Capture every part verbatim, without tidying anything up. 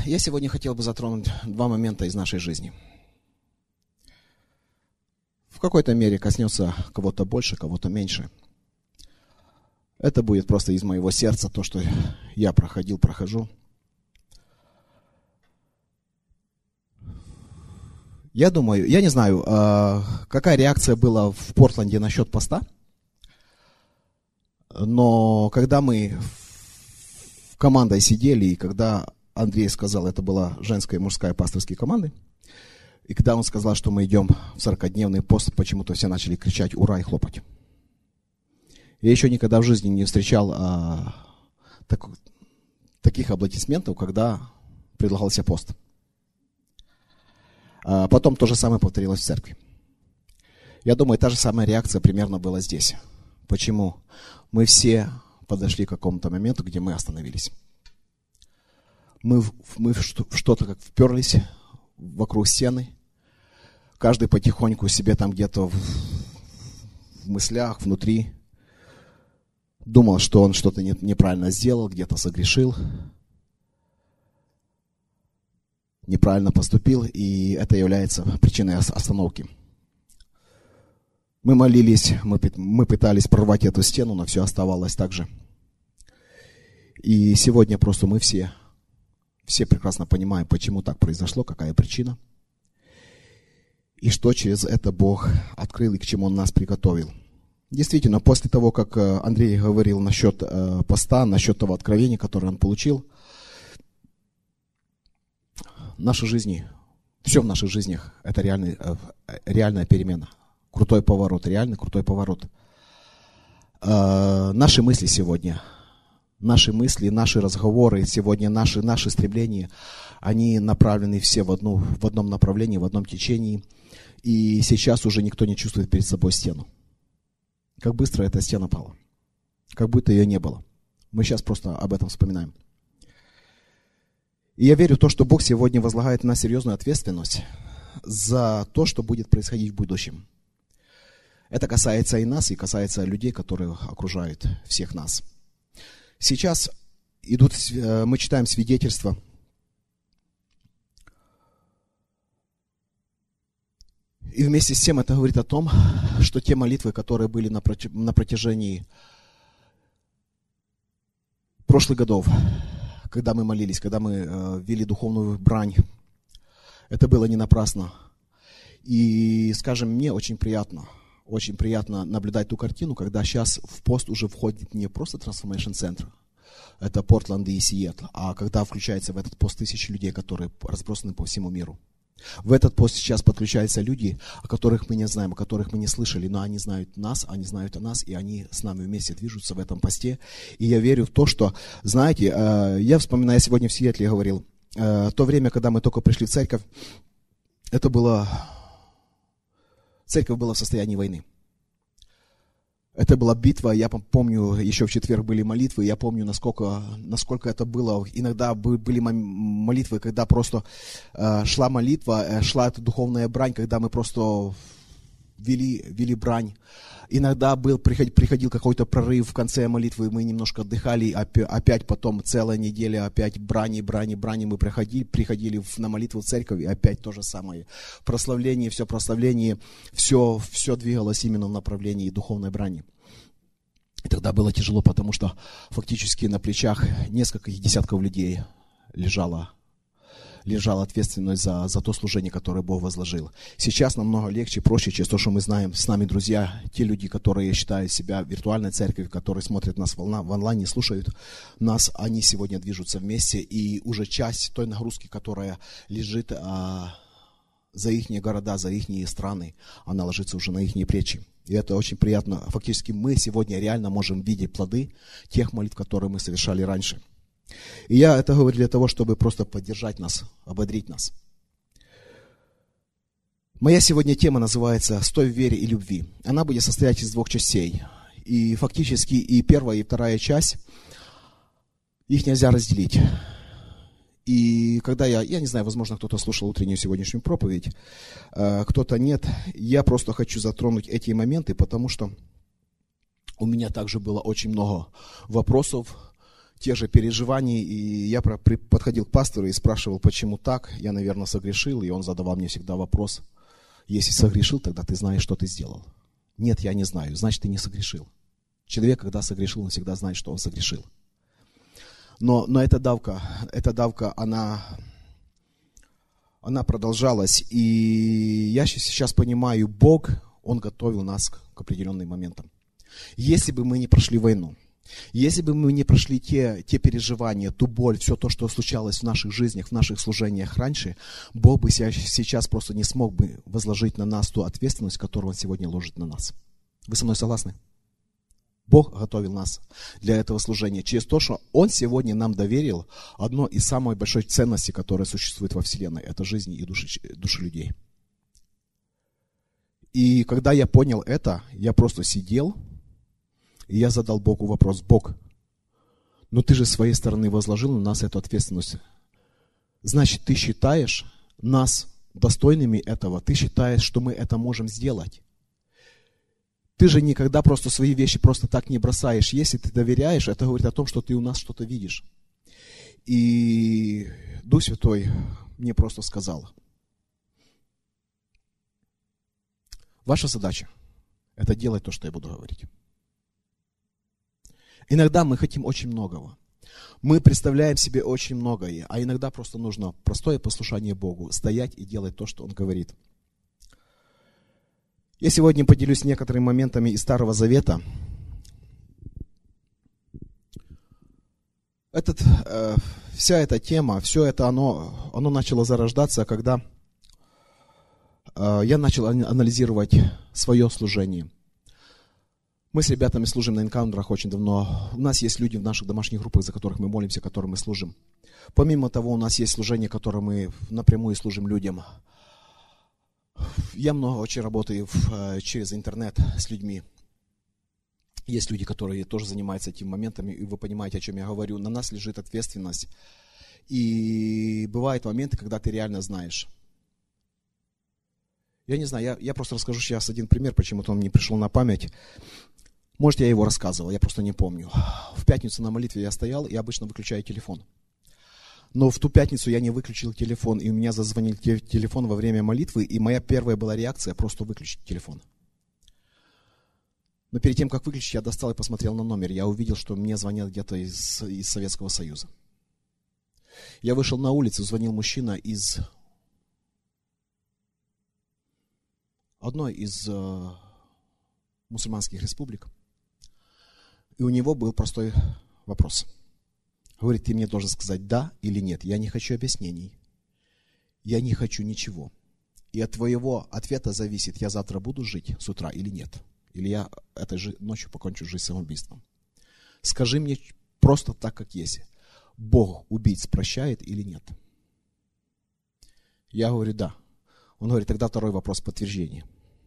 Я сегодня хотел бы затронуть два момента из нашей жизни. В какой-то мере коснется кого-то больше, кого-то меньше. Это будет просто из моего сердца, то, что я проходил, прохожу. Я думаю, я не знаю, какая реакция была в Портленде насчет поста, но когда мы командой сидели, и когда Андрей сказал, это была женская и мужская пасторские команды, и когда он сказал, что мы идем в сорокадневный пост, почему-то все начали кричать «Ура!» и хлопать. Я еще никогда в жизни не встречал а, так, таких аплодисментов, когда предлагался пост. А потом то же самое повторилось в церкви. Я думаю, та же самая реакция примерно была здесь. Почему? Мы все подошли к какому-то моменту, где мы остановились. Мы, мы в что-то как вперлись вокруг стены. Каждый потихоньку себе там где-то в, в мыслях, внутри думал, что он что-то не, неправильно сделал, где-то согрешил, неправильно поступил, и это является причиной остановки. Мы молились, мы, мы пытались прорвать эту стену, но все оставалось так же. И сегодня просто мы все, все прекрасно понимаем, почему так произошло, какая причина, и что через это Бог открыл и к чему Он нас приготовил. Действительно, после того, как Андрей говорил насчет поста, насчет того откровения, которое он получил, в нашей жизни, все в наших жизнях, это реальный, реальная перемена. Крутой поворот, реальный крутой поворот. Наши мысли сегодня, наши мысли, наши разговоры сегодня, наши, наши стремления, они направлены все в, одну, в одном направлении, в одном течении. И сейчас уже никто не чувствует перед собой стену. Как быстро эта стена пала. Как будто ее не было. Мы сейчас просто об этом вспоминаем. И я верю в то, что Бог сегодня возлагает на нас серьезную ответственность за то, что будет происходить в будущем. Это касается и нас, и касается людей, которые окружают всех нас. Сейчас идут, мы читаем свидетельства. И вместе с тем это говорит о том, что те молитвы, которые были на протяжении прошлых годов, когда мы молились, когда мы вели духовную брань, это было не напрасно. И, скажем, мне очень приятно, очень приятно наблюдать ту картину, когда сейчас в пост уже входит не просто Transformation Center, это Портленд и Сиэтл, а когда включается в этот пост тысячи людей, которые разбросаны по всему миру. В этот пост сейчас подключаются люди, о которых мы не знаем, о которых мы не слышали, но они знают нас, они знают о нас, и они с нами вместе движутся в этом посте. И я верю в то, что, знаете, я вспоминаю, сегодня в Сиэтле говорил, то время, когда мы только пришли в церковь, это было, церковь была в состоянии войны. Это была битва, я помню, еще в четверг были молитвы, я помню, насколько, насколько это было. Иногда были молитвы, когда просто э, шла молитва, э, шла эта духовная брань, когда мы просто вели, вели брань. Иногда был, приходил, приходил какой-то прорыв в конце молитвы, мы немножко отдыхали, опять потом целая неделя, опять брани, брани, брани, мы приходили, приходили на молитву в церковь, и опять то же самое. Прославление, все прославление, все, все двигалось именно в направлении духовной брани. И тогда было тяжело, потому что фактически на плечах нескольких десятков людей лежало лежала ответственность за, за то служение, которое Бог возложил. Сейчас намного легче, проще, через то, что мы знаем, с нами друзья, те люди, которые считают себя виртуальной церковью, которые смотрят нас в онлайне, слушают нас, они сегодня движутся вместе, и уже часть той нагрузки, которая лежит а, за их города, за их страны, она ложится уже на их плечи. И это очень приятно. Фактически мы сегодня реально можем видеть плоды тех молитв, которые мы совершали раньше. И я это говорю для того, чтобы просто поддержать нас, ободрить нас. Моя сегодня тема называется «Стой в вере и любви». Она будет состоять из двух частей. И фактически и первая, и вторая часть, их нельзя разделить. И когда я, я не знаю, возможно, кто-то слушал утреннюю сегодняшнюю проповедь, кто-то нет, я просто хочу затронуть эти моменты, потому что у меня также было очень много вопросов, тех же переживаний, и я подходил к пастору и спрашивал, почему так, я, наверное, согрешил, и он задавал мне всегда вопрос, если согрешил, тогда ты знаешь, что ты сделал. Нет, я не знаю, значит, ты не согрешил. Человек, когда согрешил, он всегда знает, что он согрешил. Но, но эта давка, эта давка, она, она продолжалась, и я сейчас понимаю, Бог, Он готовил нас к определенным моментам. Если бы мы не прошли войну, если бы мы не прошли те, те переживания, ту боль, все то, что случалось в наших жизнях, в наших служениях раньше, Бог бы сейчас просто не смог бы возложить на нас ту ответственность, которую Он сегодня ложит на нас. Вы со мной согласны? Бог готовил нас для этого служения через то, что Он сегодня нам доверил одно из самой большой ценностей, которая существует во Вселенной. Это жизни и души, души людей. И когда я понял это, я просто сидел, и я задал Богу вопрос: Бог, ну ты же с своей стороны возложил на нас эту ответственность. Значит, ты считаешь нас достойными этого? Ты считаешь, что мы это можем сделать? Ты же никогда просто свои вещи просто так не бросаешь. Если ты доверяешь, это говорит о том, что ты у нас что-то видишь. И Дух Святой мне просто сказал: ваша задача – это делать то, что я буду говорить. Иногда мы хотим очень многого. Мы представляем себе очень многое, а иногда просто нужно простое послушание Богу, стоять и делать то, что Он говорит. Я сегодня поделюсь некоторыми моментами из Старого Завета. Этот, э, вся эта тема, все это, оно, оно начало зарождаться, когда э, я начал анализировать свое служение. Мы с ребятами служим на энкаунтерах очень давно. У нас есть люди в наших домашних группах, за которых мы молимся, которым мы служим. Помимо того, у нас есть служение, которое мы напрямую служим людям. Я много очень работаю в, через интернет с людьми. Есть люди, которые тоже занимаются этими моментами, и вы понимаете, о чем я говорю. На нас лежит ответственность. И бывают моменты, когда ты реально знаешь. Я не знаю, я, я просто расскажу сейчас один пример, почему-то он мне пришел на память. Может, я его рассказывал, я просто не помню. В пятницу на молитве я стоял и обычно выключаю телефон. Но в ту пятницу я не выключил телефон, и у меня зазвонил телефон во время молитвы, и моя первая была реакция просто выключить телефон. Но перед тем, как выключить, я достал и посмотрел на номер. Я увидел, что мне звонят где-то из, из Советского Союза. Я вышел на улицу, звонил мужчина из одной из э, мусульманских республик. И у него был простой вопрос. Говорит: ты мне должен сказать да или нет. Я не хочу объяснений. Я не хочу ничего. И от твоего ответа зависит, я завтра буду жить с утра или нет. Или я этой же ночью покончу жизнь самоубийством. Скажи мне просто так, как есть. Бог убийц прощает или нет? Я говорю: да. Он говорит: тогда второй вопрос подтверждения.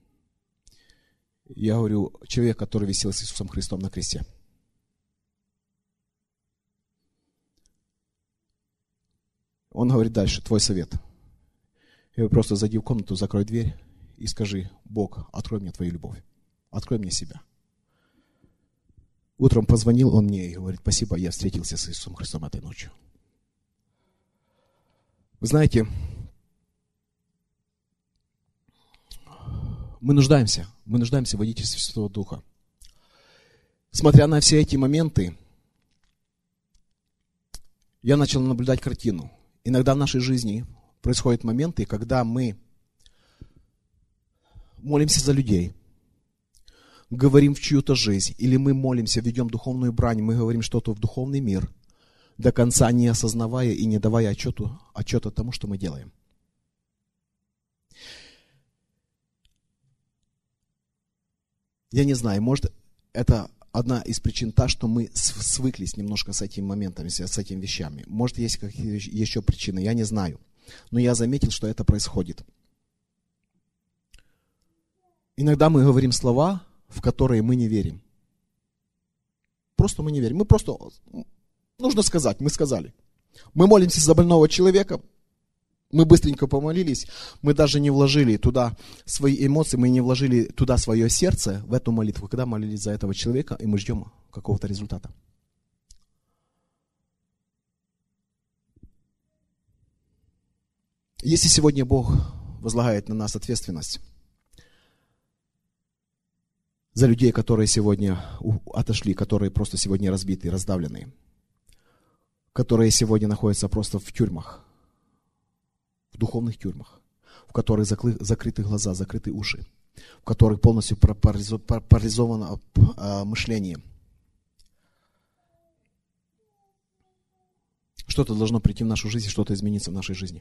Я говорю: человек, который висел с Иисусом Христом на кресте. Он говорит дальше: твой совет. Я говорю: просто зайди в комнату, закрой дверь и скажи: Бог, открой мне твою любовь. Открой мне себя. Утром позвонил он мне и говорит: спасибо, я встретился с Иисусом Христом этой ночью. Вы знаете, мы нуждаемся, мы нуждаемся в водительстве Святого Духа. Смотря на все эти моменты, я начал наблюдать картину. Иногда в нашей жизни происходят моменты, когда мы молимся за людей, говорим в чью-то жизнь, или мы молимся, ведем духовную брань, мы говорим что-то в духовный мир, до конца не осознавая и не давая отчету, отчета тому, что мы делаем. Я не знаю, может, это одна из причин та, что мы свыклись немножко с этими моментами, с этими вещами. Может, есть какие-то еще причины, я не знаю. Но я заметил, что это происходит. Иногда мы говорим слова, в которые мы не верим. Просто мы не верим. Мы просто, нужно сказать, мы сказали. Мы молимся за больного человека, мы быстренько помолились, мы даже не вложили туда свои эмоции, мы не вложили туда свое сердце, в эту молитву, когда молились за этого человека, и мы ждем какого-то результата. Если сегодня Бог возлагает на нас ответственность за людей, которые сегодня отошли, которые просто сегодня разбиты, раздавлены, которые сегодня находятся просто в тюрьмах, в духовных тюрьмах, в которых закрыты глаза, закрыты уши, в которых полностью парализовано мышление. Что-то должно прийти в нашу жизнь, что-то измениться в нашей жизни.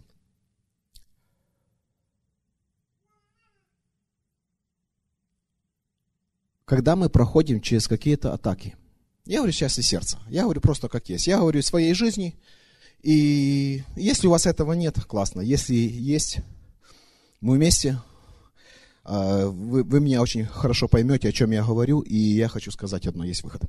Когда мы проходим через какие-то атаки, я говорю сейчас из сердца, я говорю просто как есть, я говорю из своей жизни, и если у вас этого нет, классно, если есть, мы вместе, вы, вы меня очень хорошо поймете, о чем я говорю, и я хочу сказать одно, есть выход.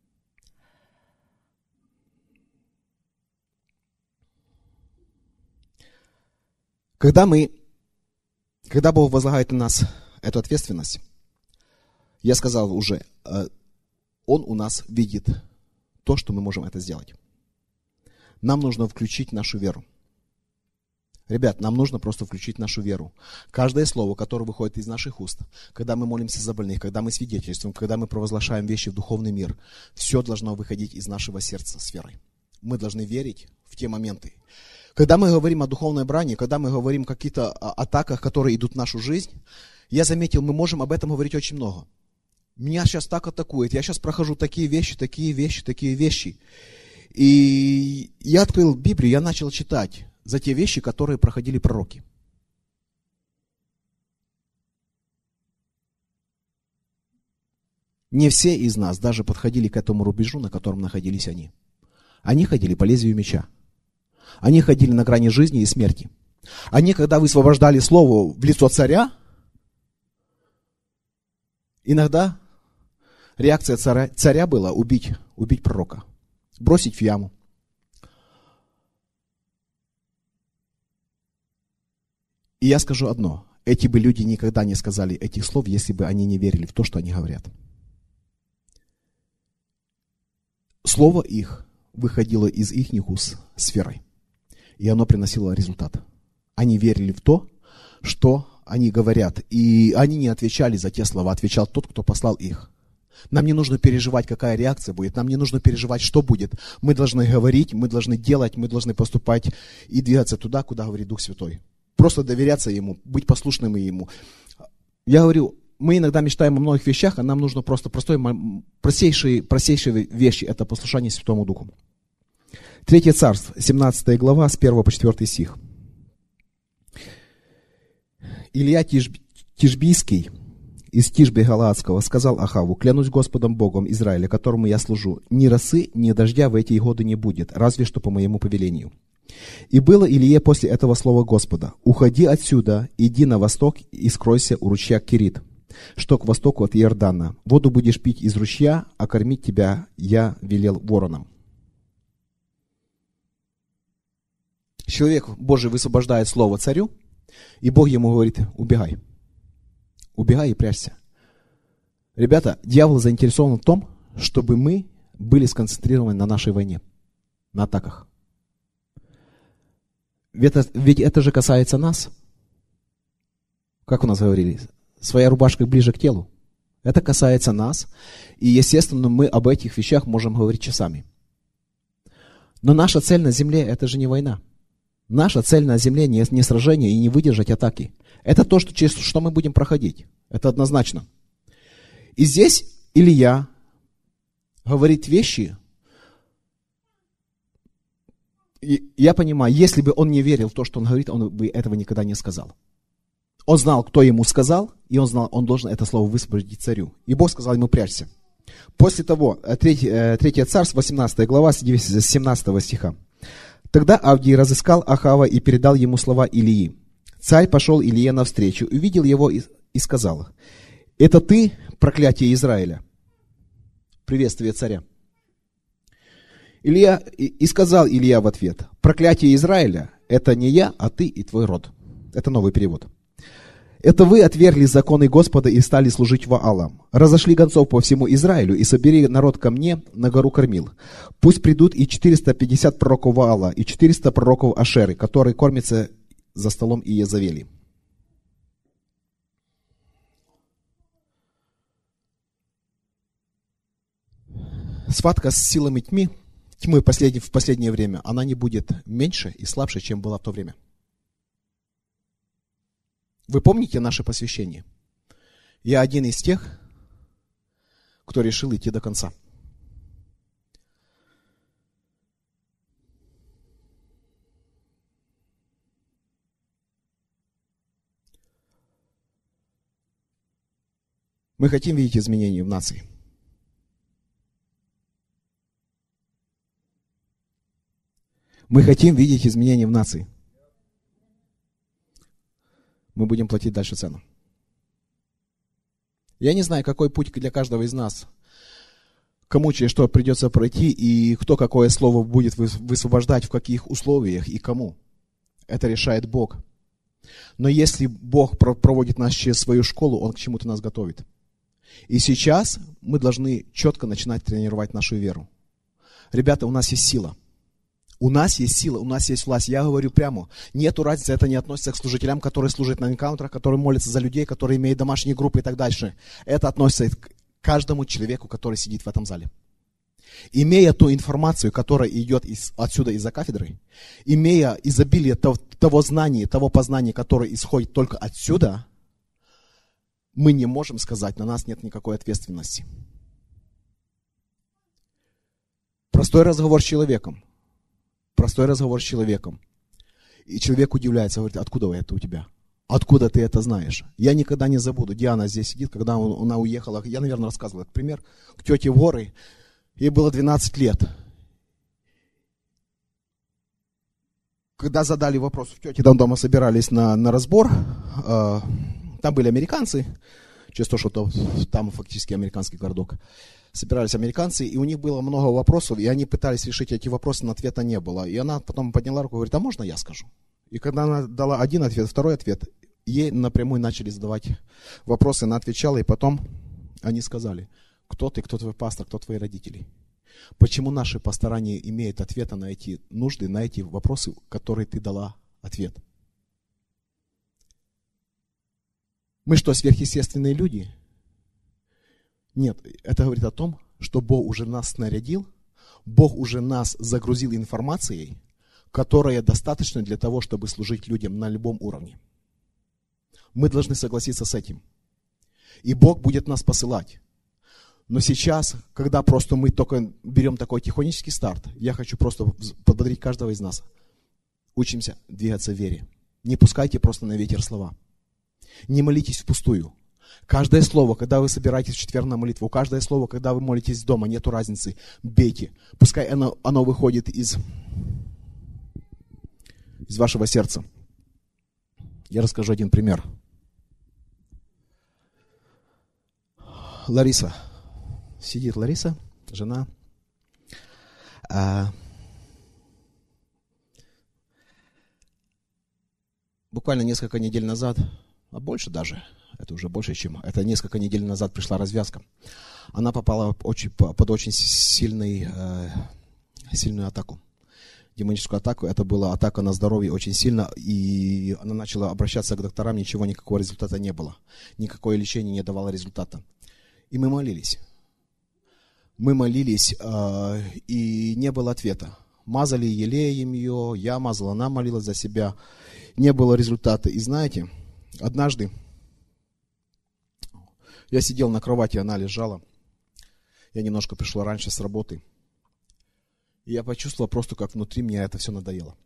Когда мы, когда Бог возлагает на нас эту ответственность, я сказал уже, Он у нас видит то, что мы можем это сделать. Нам нужно включить нашу веру. Ребят, нам нужно просто включить нашу веру. Каждое слово, которое выходит из наших уст, когда мы молимся за больных, когда мы свидетельствуем, когда мы провозглашаем вещи в духовный мир, все должно выходить из нашего сердца с верой. Мы должны верить в те моменты. Когда мы говорим о духовной брани, когда мы говорим о каких-то атаках, которые идут в нашу жизнь, я заметил, мы можем об этом говорить очень много. Меня сейчас так атакует, я сейчас прохожу такие вещи, такие вещи, такие вещи. И я открыл Библию, я начал читать за те вещи, которые проходили пророки. Не все из нас даже подходили к этому рубежу, на котором находились они. Они ходили по лезвию меча. Они ходили на грани жизни и смерти. Они, когда высвобождали слово в лицо царя, иногда реакция царя, царя была убить, убить пророка, бросить в яму. И я скажу одно. Эти бы люди никогда не сказали этих слов, если бы они не верили в то, что они говорят. Слово их выходило из их уст с верой. И оно приносило результат. Они верили в то, что они говорят. И они не отвечали за те слова, отвечал тот, кто послал их. Нам не нужно переживать, какая реакция будет. Нам не нужно переживать, что будет. Мы должны говорить, мы должны делать, мы должны поступать и двигаться туда, куда говорит Дух Святой. Просто доверяться Ему, быть послушными Ему. Я говорю, мы иногда мечтаем о многих вещах, а нам нужно просто простой, простейшие, простейшие вещи. Это послушание Святому Духу. Третье царство, семнадцатая глава, с первого по четвёртый стих. Илья Тиш, Тишбийский из Тишби Галаадского сказал Ахаву: клянусь Господом Богом Израиля, которому я служу, ни росы, ни дождя в эти годы не будет, разве что по моему повелению. И было Илье после этого слова Господа: уходи отсюда, иди на восток и скройся у ручья Кирит, что к востоку от Иордана. Воду будешь пить из ручья, а кормить тебя я велел воронам. Человек Божий высвобождает слово царю, и Бог ему говорит: убегай. Убегай и прячься. Ребята, дьявол заинтересован в том, чтобы мы были сконцентрированы на нашей войне, на атаках. Ведь это, ведь это же касается нас. Как у нас говорили, своя рубашка ближе к телу. Это касается нас. И, естественно, мы об этих вещах можем говорить часами. Но наша цель на земле – это же не война. Наша цель на земле не, не сражение и не выдержать атаки. Это то, что, через что мы будем проходить. Это однозначно. И здесь Илья говорит вещи. И я понимаю, если бы он не верил в то, что он говорит, он бы этого никогда не сказал. Он знал, кто ему сказал, и он знал, он должен это слово высвободить царю. И Бог сказал ему: прячься. После того, третье, третье царство, восемнадцатая глава, с семнадцатого стиха. Тогда Авдий разыскал Ахава и передал ему слова Илии. Царь пошел Илие навстречу, увидел его и, и сказал: это ты, проклятие Израиля? Приветствие царя. Илья, и, и сказал Илья в ответ: проклятие Израиля – это не я, а ты и твой род. Это новый перевод. Это вы отвергли законы Господа и стали служить Ваалам. Разошли гонцов по всему Израилю и собери народ ко мне на гору Кормил. Пусть придут и четыреста пятьдесят пророков Ваала, и четыреста пророков Ашеры, которые кормятся за столом Иезавели. Схватка с силами тьмы, тьмы в последнее, в последнее время, она не будет меньше и слабше, чем была в то время. Вы помните наше посвящение? Я один из тех, кто решил идти до конца. Мы хотим видеть изменения в нации. Мы хотим видеть изменения в нации. Мы будем платить дальше цену. Я не знаю, какой путь для каждого из нас, кому через что придется пройти, и кто какое слово будет высвобождать, в каких условиях и кому. Это решает Бог. Но если Бог проводит нас через свою школу, Он к чему-то нас готовит. И сейчас мы должны четко начинать тренировать нашу веру. Ребята, у нас есть сила. У нас есть сила, у нас есть власть. Я говорю прямо, нету разницы, это не относится к служителям, которые служат на энкаунтерах, которые молятся за людей, которые имеют домашние группы и так дальше. Это относится к каждому человеку, который сидит в этом зале. Имея ту информацию, которая идет из, отсюда из-за кафедры, имея изобилие того, того знания, того познания, которое исходит только отсюда, мы не можем сказать, на нас нет никакой ответственности. Простой разговор с человеком. Простой разговор с человеком. И человек удивляется, говорит, откуда это у тебя? Откуда ты это знаешь? Я никогда не забуду. Диана здесь сидит, когда она уехала, я, наверное, рассказывал этот пример, к тете в горы. Ей было двенадцать лет. Когда задали вопрос, в тете там дома собирались на, на разбор, э, там были американцы, через то, что то, там фактически американский городок. Собирались американцы, и у них было много вопросов, и они пытались решить эти вопросы, но ответа не было. И она потом подняла руку и говорит, а можно я скажу? И когда она дала один ответ, второй ответ, ей напрямую начали задавать вопросы, она отвечала, и потом они сказали, кто ты, кто твой пастор, кто твои родители? Почему наши пастора не имеют ответа на эти нужды, на эти вопросы, которые ты дала ответ? Мы что, сверхъестественные люди? Нет, это говорит о том, что Бог уже нас снарядил, Бог уже нас загрузил информацией, которая достаточна для того, чтобы служить людям на любом уровне. Мы должны согласиться с этим. И Бог будет нас посылать. Но сейчас, когда просто мы только берем такой тихонечный старт, я хочу просто подбодрить каждого из нас. Учимся двигаться в вере. Не пускайте просто на ветер слова. Не молитесь впустую. Каждое слово, когда вы собираетесь в четверг на молитву, каждое слово, когда вы молитесь дома, нету разницы, бейте. Пускай оно, оно выходит из, из вашего сердца. Я расскажу один пример. Лариса. Сидит Лариса, жена. А, буквально несколько недель назад, а больше даже, это уже больше, чем, это несколько недель назад пришла развязка. Она попала очень, под очень сильный, э, сильную атаку. Демоническую атаку. Это была атака на здоровье очень сильно. И она начала обращаться к докторам, ничего, никакого результата не было. Никакое лечение не давало результата. И мы молились. Мы молились, э, и не было ответа. Мазали елеем ее, я мазала, она молилась за себя. Не было результата. И знаете, однажды я сидел на кровати, она лежала. Я немножко пришла раньше с работы. И я почувствовал просто, как внутри меня это все надоело.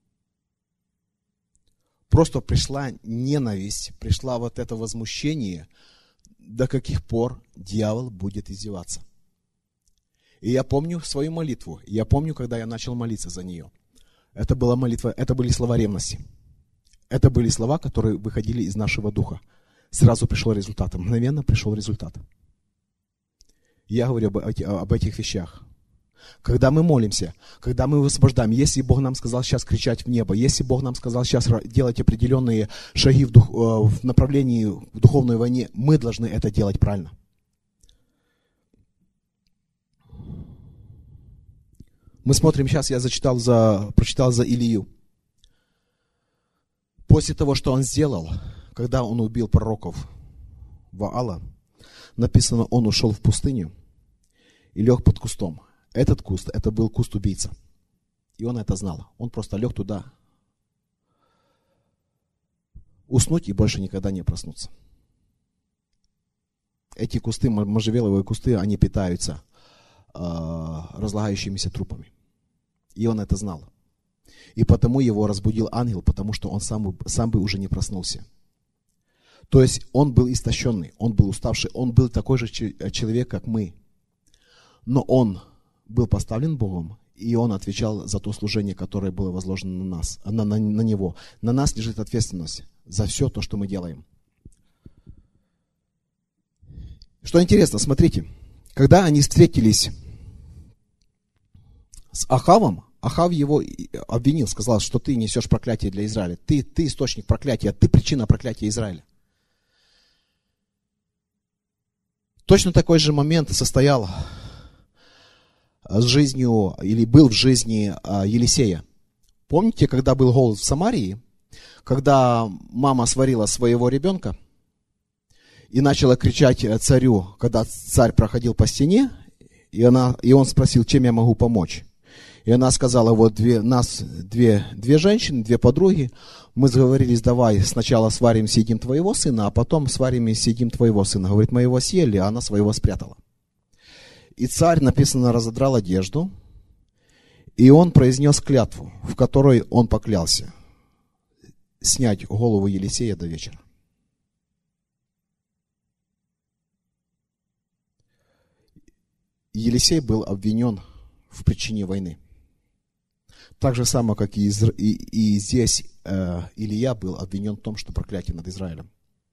Просто пришла ненависть, пришла вот это возмущение, до каких пор дьявол будет издеваться. И я помню свою молитву. Я помню, когда я начал молиться за нее. Это была молитва, это были слова ревности. Это были слова, которые выходили из нашего духа. Сразу пришел результат. Мгновенно пришел результат. Я говорю об, об этих вещах. Когда мы молимся, когда мы высвобождаем, если Бог нам сказал сейчас кричать в небо, если Бог нам сказал сейчас делать определенные шаги в, дух, в направлении в духовной войне, мы должны это делать правильно. Мы смотрим сейчас, я зачитал за, прочитал за Илию. После того, что он сделал, когда он убил пророков Ваала, написано, он ушел в пустыню и лег под кустом. Этот куст, это был куст убийца. И он это знал. Он просто лег туда, уснуть и больше никогда не проснуться. Эти кусты, можжевеловые кусты, они питаются э, разлагающимися трупами. И он это знал. И потому его разбудил ангел, потому что он сам, сам бы уже не проснулся. То есть он был истощенный, он был уставший, он был такой же человек, как мы. Но он был поставлен Богом, и он отвечал за то служение, которое было возложено на нас, на, на, на него. На нас лежит ответственность за все то, что мы делаем. Что интересно, смотрите, когда они встретились с Ахавом, Ахав его обвинил, сказал, что ты несешь проклятие для Израиля. Ты, ты источник проклятия, ты причина проклятия Израиля. Точно такой же момент состоял с жизнью, или был в жизни Елисея. Помните, когда был голод в Самарии, когда мама сварила своего ребенка и начала кричать царю, когда царь проходил по стене, и, она, и он спросил, чем я могу помочь. И она сказала, вот две, нас две, две женщины, две подруги, мы сговорились, давай сначала сварим, съедим твоего сына, а потом сварим и съедим твоего сына. Говорит, мы его съели, а она своего спрятала. И царь, написано, разодрал одежду, и он произнес клятву, в которой он поклялся снять голову Елисея до вечера. Елисей был обвинен в причине войны. Так же самое, как и, Изра... и, и здесь э, Илия был обвинен в том, что проклятие над Израилем.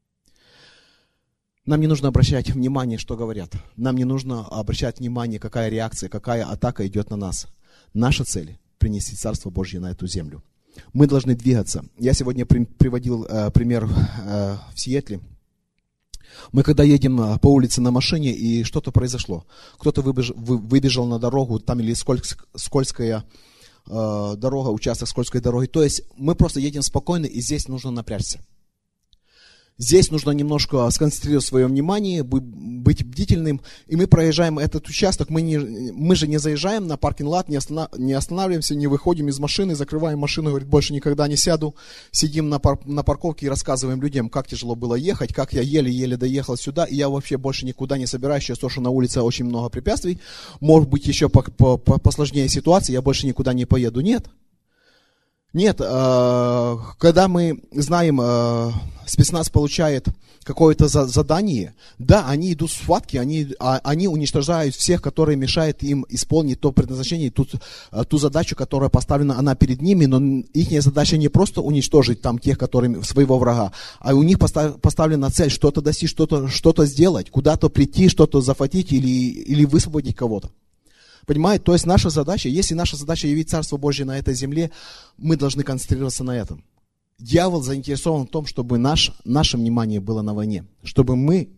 Нам не нужно обращать внимание, что говорят. Нам не нужно обращать внимание, какая реакция, какая атака идет на нас. Наша цель – принести Царство Божье на эту землю. Мы должны двигаться. Я сегодня при, приводил э, пример э, в Сиэтле. Мы когда едем по улице на машине, и что-то произошло. Кто-то выбеж, вы, выбежал на дорогу, там или скользк, скользкая э, дорога, участок скользкой дороги. То есть мы просто едем спокойно, и здесь нужно напрячься. Здесь нужно немножко сконцентрировать свое внимание, быть бдительным. И мы проезжаем этот участок, мы, не, мы же не заезжаем на паркинг-лот, не, останов, не останавливаемся, не выходим из машины, закрываем машину, говорит, больше никогда не сяду. Сидим на, пар, на парковке и рассказываем людям, как тяжело было ехать, как я еле-еле доехал сюда, и я вообще больше никуда не собираюсь, сейчас то, что на улице очень много препятствий, может быть еще по, по, по, посложнее ситуация, я больше никуда не поеду. Нет. Нет, когда мы знаем, спецназ получает какое-то задание, да, они идут в схватки, они, они уничтожают всех, которые мешают им исполнить то предназначение, ту, ту задачу, которая поставлена она перед ними, но их задача не просто уничтожить там тех, которые своего врага, а у них поставлена цель что-то достичь, что-то, что-то сделать, куда-то прийти, что-то захватить или, или высвободить кого-то. Понимаете? То есть наша задача, если наша задача явить Царство Божье на этой земле, мы должны концентрироваться на этом. Дьявол заинтересован в том, чтобы наш, наше внимание было на войне, чтобы мы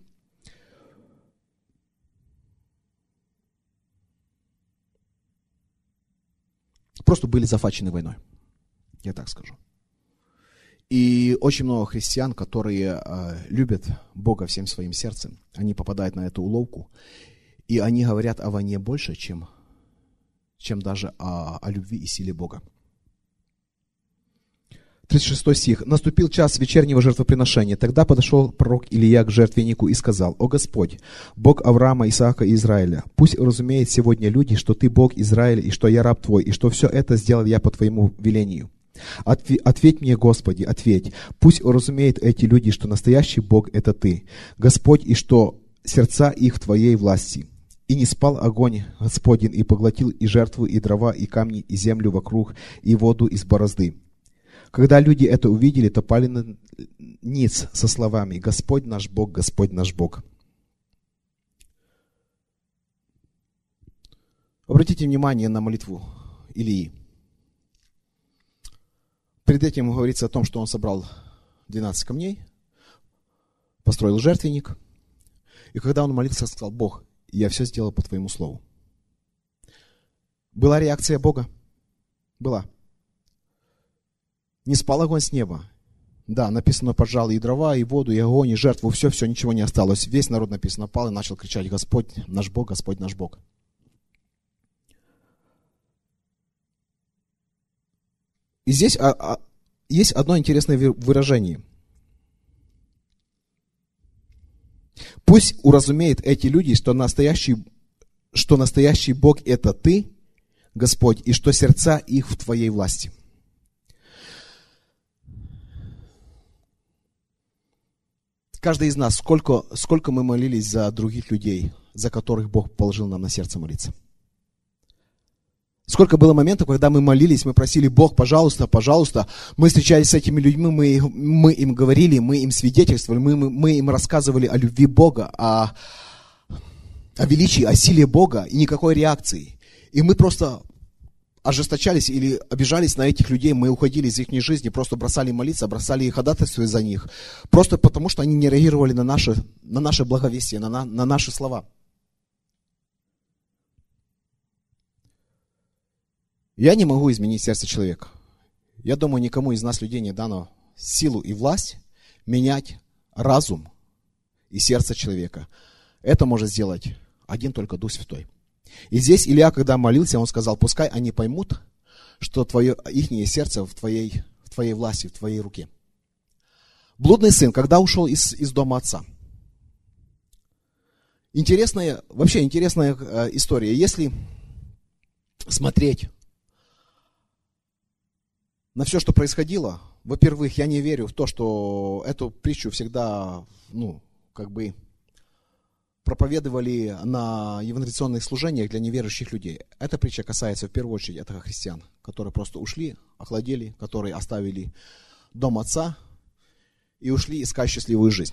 просто были захвачены войной, я так скажу. И очень много христиан, которые э, любят Бога всем своим сердцем, они попадают на эту уловку, и они говорят о войне больше, чем чем даже о, о любви и силе Бога. тридцать шестой стих. «Наступил час вечернего жертвоприношения. Тогда подошел пророк Илия к жертвеннику и сказал: О Господь, Бог Авраама, Исаака и Израиля, пусть разумеют сегодня люди, что Ты Бог Израиля, и что я раб Твой, и что все это сделал я по Твоему велению. Ответь мне, Господи, ответь. Пусть разумеют эти люди, что настоящий Бог это Ты, Господь, и что сердца их в Твоей власти. И не спал огонь Господень, и поглотил и жертву, и дрова, и камни, и землю вокруг, и воду из борозды. Когда люди это увидели, то пали на ниц со словами: Господь наш Бог, Господь наш Бог». Обратите внимание на молитву Илии. Перед этим говорится о том, что он собрал двенадцать камней, построил жертвенник, и когда он молился, сказал: Бог, я все сделал по Твоему слову. Была реакция Бога? Была. Не спал огонь с неба? Да, написано, поджал и дрова, и воду, и огонь, и жертву, все-все, ничего не осталось. Весь народ, написано, пал и начал кричать: Господь наш Бог, Господь наш Бог. И здесь а, а, есть одно интересное выражение. Пусть уразумеют эти люди, что настоящий, что настоящий Бог это Ты, Господь, и что сердца их в Твоей власти. Каждый из нас, сколько, сколько мы молились за других людей, за которых Бог положил нам на сердце молиться. Сколько было моментов, когда мы молились, мы просили: Бог, пожалуйста, пожалуйста. Мы встречались с этими людьми, мы, мы им говорили, мы им свидетельствовали, мы, мы, мы им рассказывали о любви Бога, о, о величии, о силе Бога, и никакой реакции. И мы просто ожесточались или обижались на этих людей, мы уходили из их жизни, просто бросали молиться, бросали ходатайствовать за них, просто потому что они не реагировали на наше, на наше благовестие, на, на, на наши слова. Я не могу изменить сердце человека. Я думаю, никому из нас, людей, не дано силу и власть менять разум и сердце человека. Это может сделать один только Дух Святой. И здесь Илья, когда молился, он сказал: пускай они поймут, что твое, ихнее сердце в твоей, в твоей власти, в твоей руке. Блудный сын, когда ушел из, из дома отца? Интересная, вообще интересная э, история. Если смотреть на все, что происходило, во-первых, я не верю в то, что эту притчу всегда, ну, как бы проповедовали на евангелизационных служениях для неверующих людей. Эта притча касается в первую очередь этого христиан, которые просто ушли, охладели, которые оставили дом отца и ушли искать счастливую жизнь.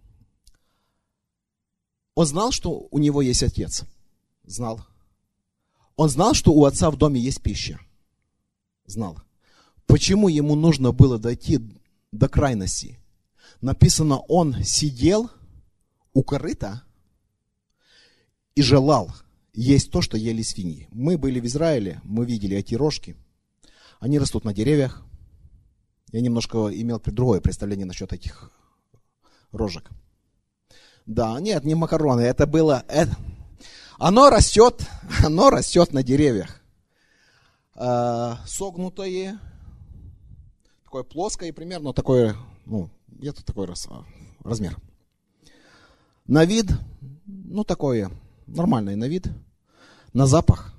Он знал, что у него есть отец. Знал. Он знал, что у отца в доме есть пища. Знал. Почему ему нужно было дойти до крайности? Написано, он сидел у корыта и желал есть то, что ели свиньи. Мы были в Израиле, мы видели эти рожки. Они растут на деревьях. Я немножко имел другое представление насчет этих рожек. Да, нет, не макароны, это было... Это, оно растет, оно растет на деревьях. Э, согнутое, такое плоское, примерно такое, ну, где-то такой раз, размер. На вид, ну, такое, нормальное на вид. На запах.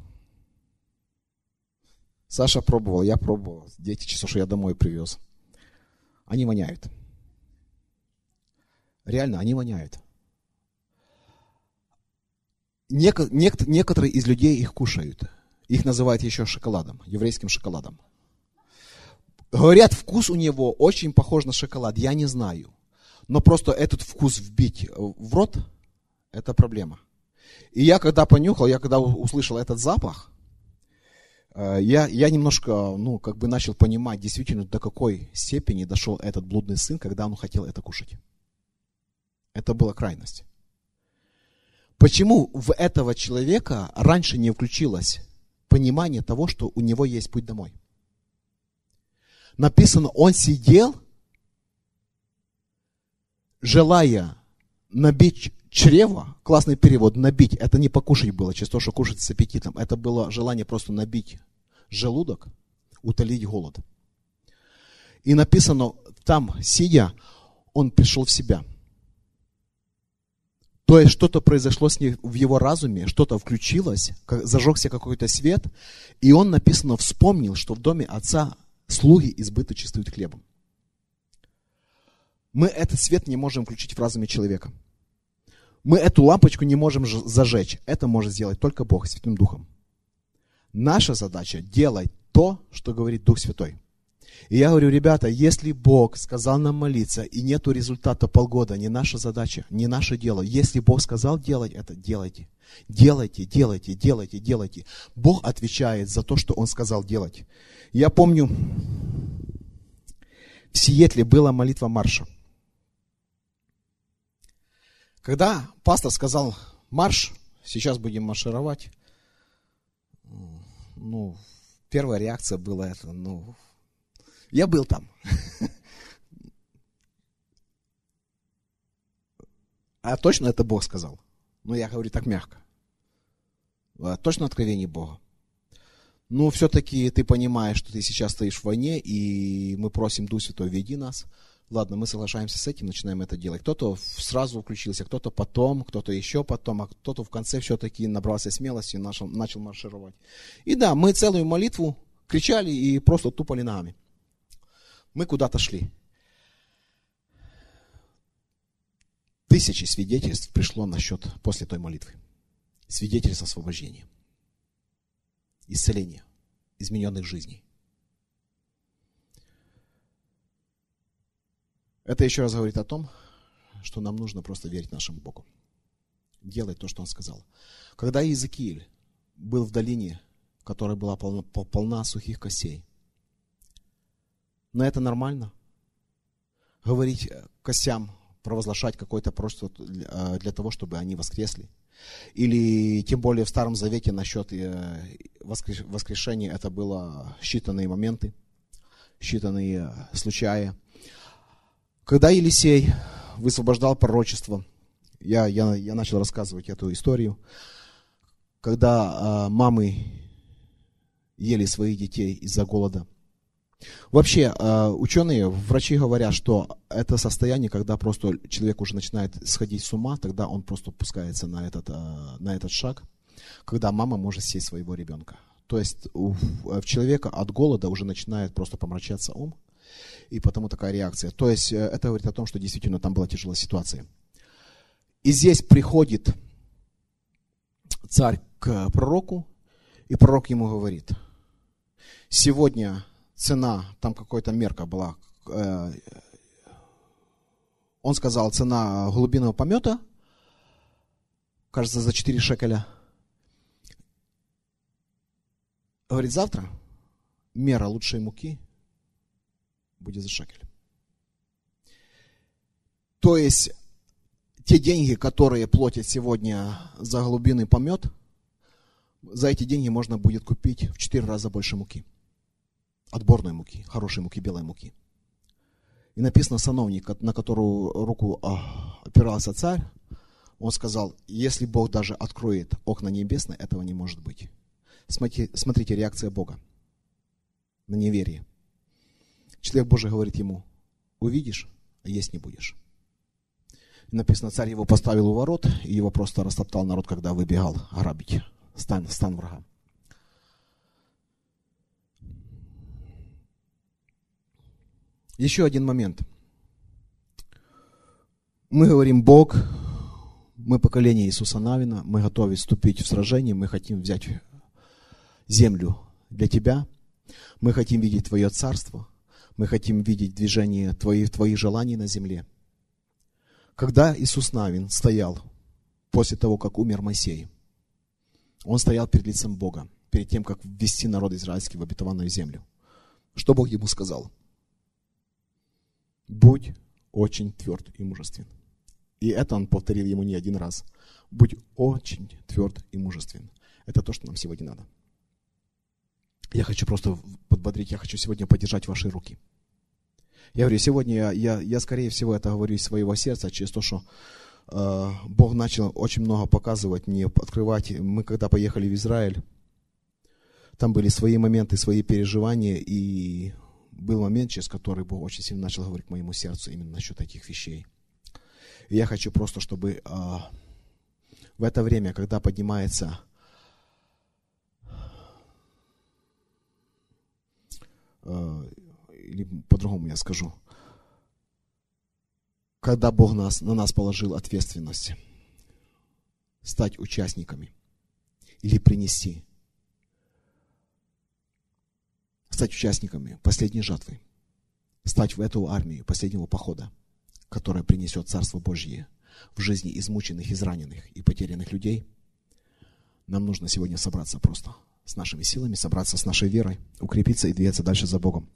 Саша пробовал, я пробовал. Дети часов, что я домой привез. Они воняют. Реально, они воняют. Нек- нек- некоторые из людей их кушают. Их называют еще шоколадом, еврейским шоколадом. Говорят, вкус у него очень похож на шоколад, я не знаю. Но просто этот вкус вбить в рот, это проблема. И я когда понюхал, я когда услышал этот запах, я, я немножко, ну, как бы начал понимать, действительно, до какой степени дошел этот блудный сын, когда он хотел это кушать. Это была крайность. Почему в этого человека раньше не включилось понимание того, что у него есть путь домой? Написано, он сидел, желая набить чрево, классный перевод, набить, это не покушать было, через то, что кушать с аппетитом, это было желание просто набить желудок, утолить голод. И написано, там, сидя, он пришел в себя. То есть что-то произошло с ним в его разуме, что-то включилось, зажегся какой-то свет, и он, написано, вспомнил, что в доме отца слуги избыточествуют хлебом. Мы этот свет не можем включить в разуме человека. Мы эту лампочку не можем зажечь. Это может сделать только Бог Святым Духом. Наша задача делать то, что говорит Дух Святой. И я говорю, ребята, если Бог сказал нам молиться, и нету результата полгода, не наша задача, не наше дело. Если Бог сказал делать это, делайте. Делайте, делайте, делайте, делайте. Бог отвечает за то, что Он сказал делать. Я помню, в Сиэтле была молитва марша. Когда пастор сказал марш, сейчас будем маршировать, ну, первая реакция была это, ну, я был там. А точно это Бог сказал? Ну, я говорю так мягко. А точно откровение Бога? Ну, все-таки ты понимаешь, что ты сейчас стоишь в войне, и мы просим Дух Святой, веди нас. Ладно, мы соглашаемся с этим, начинаем это делать. Кто-то сразу включился, кто-то потом, кто-то еще потом, а кто-то в конце все-таки набрался смелости и начал, начал маршировать. И да, мы целую молитву кричали и просто тупали ногами. Мы куда-то шли. Тысячи свидетельств пришло насчет после той молитвы. Свидетельств освобождения, исцеления, измененных жизней. Это еще раз говорит о том, что нам нужно просто верить нашему Богу. Делать то, что Он сказал. Когда Иезекииль был в долине, которая была полна, полна сухих костей, но это нормально. Говорить костям, провозглашать какое-то просто для того, чтобы они воскресли. Или тем более в Старом Завете насчет воскрешения это было считанные моменты, считанные случаи. Когда Елисей высвобождал пророчество, я, я, я начал рассказывать эту историю, когда э, мамы ели своих детей из-за голода. Вообще, э, ученые, врачи говорят, что это состояние, когда просто человек уже начинает сходить с ума, тогда он просто пускается на этот, э, на этот шаг, когда мама может съесть своего ребенка. То есть у, у человека от голода уже начинает просто помрачаться ум. И потому такая реакция. То есть это говорит о том, что действительно там была тяжелая ситуация. И здесь приходит царь к пророку, и пророк ему говорит, сегодня цена, там какая-то мерка была, он сказал, цена голубиного помета, кажется, за четыре шекеля. Говорит, завтра мера лучшей муки будет за шекель. То есть, те деньги, которые платят сегодня за голубиный помет, за эти деньги можно будет купить в четыре раза больше муки. Отборной муки, хорошей муки, белой муки. И написано, сановник, на которую руку опирался царь, он сказал, если Бог даже откроет окна небесные, этого не может быть. Смотрите, смотрите реакция Бога на неверие. Человек Божий говорит ему, увидишь, а есть не будешь. И написано, царь его поставил у ворот, и его просто растоптал народ, когда выбегал грабить стан, стан врага. Еще один момент. Мы говорим, Бог, мы поколение Иисуса Навина, мы готовы вступить в сражение, мы хотим взять землю для Тебя, мы хотим видеть Твое царство, мы хотим видеть движение твоих, твоих желаний на земле. Когда Иисус Навин стоял после того, как умер Моисей, он стоял перед лицом Бога, перед тем, как ввести народ израильский в обетованную землю. Что Бог ему сказал? Будь очень тверд и мужествен. И это он повторил ему не один раз. Будь очень тверд и мужествен. Это то, что нам сегодня надо. Я хочу просто подбодрить, я хочу сегодня поддержать ваши руки. Я говорю, сегодня я, я, я скорее всего это говорю из своего сердца, через то, что э, Бог начал очень много показывать, мне открывать. Мы когда поехали в Израиль, там были свои моменты, свои переживания, и был момент, через который Бог очень сильно начал говорить к моему сердцу именно насчет этих вещей. И я хочу просто, чтобы э, в это время, когда поднимается э, или по-другому я скажу, когда Бог нас, на нас положил ответственность стать участниками или принести, стать участниками последней жатвы, стать в эту армию последнего похода, которая принесет Царство Божье в жизни измученных, израненных и потерянных людей, нам нужно сегодня собраться просто с нашими силами, собраться с нашей верой, укрепиться и двигаться дальше за Богом.